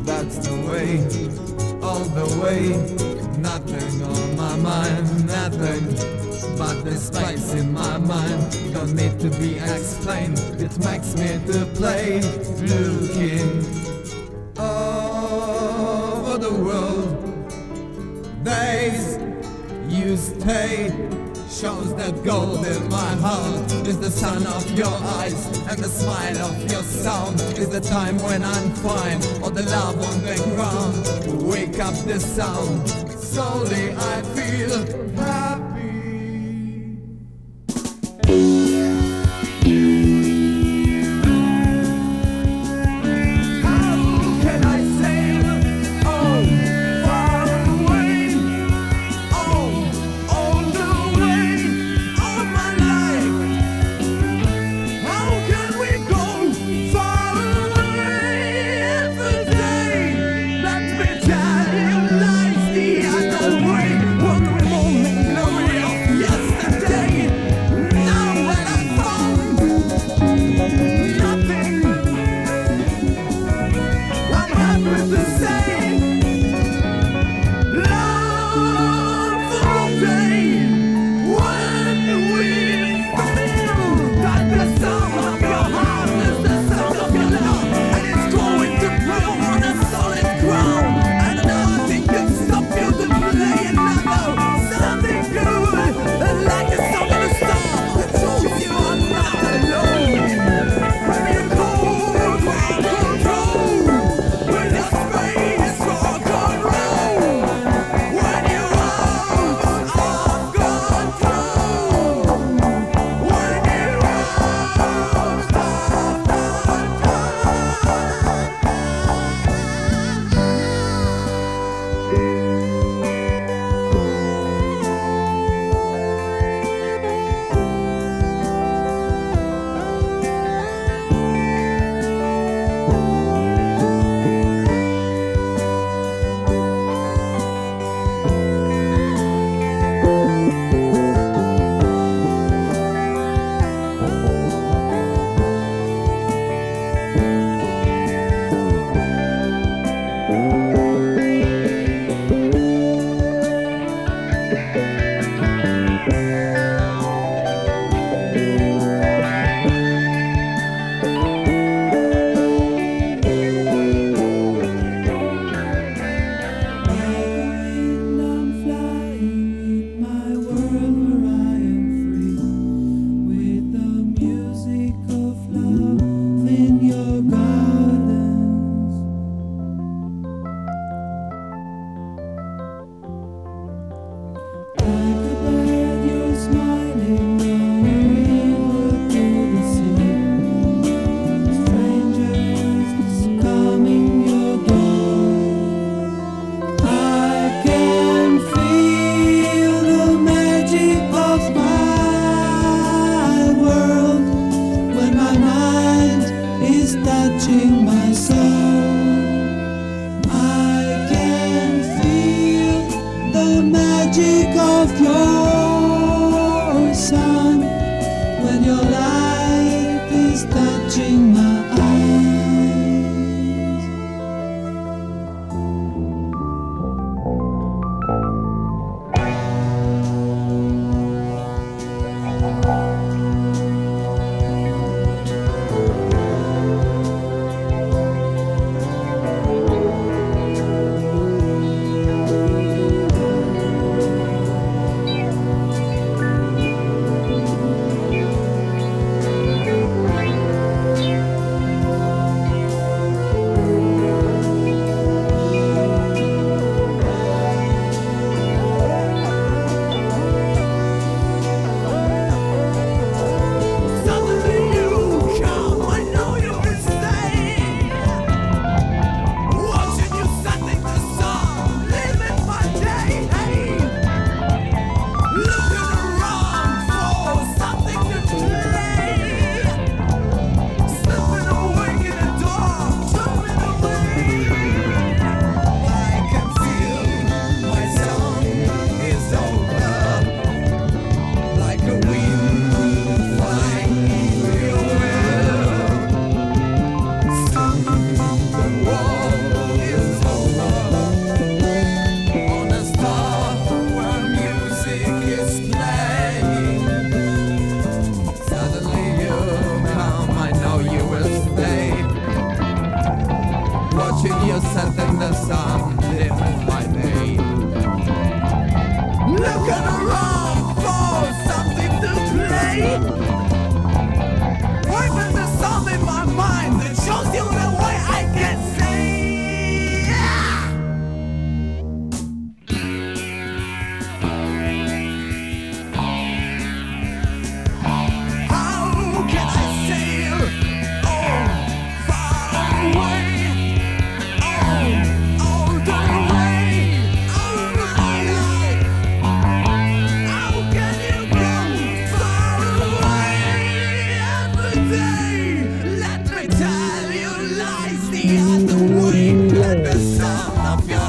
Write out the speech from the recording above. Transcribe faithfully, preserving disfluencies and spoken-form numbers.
That's the way, all the way. Nothing on my mind, nothing but the space in my mind. Don't need to be explained, it makes me to play. Looking over the world, days you stay. Shows that gold in my heart is the sun of your eyes, and the smile of your sound is the time when I'm fine, or the love on the ground. Wake up the sound, slowly I feel happy. With your you set in the sun, living my day. Looking around for something to play. Working the song in my mind that shows you the way I can say. Yeah! How can I sail oh far away? Oh, all the way, all my life. How can you go far away every day? Let me tell you lies the other way. Let the sound of your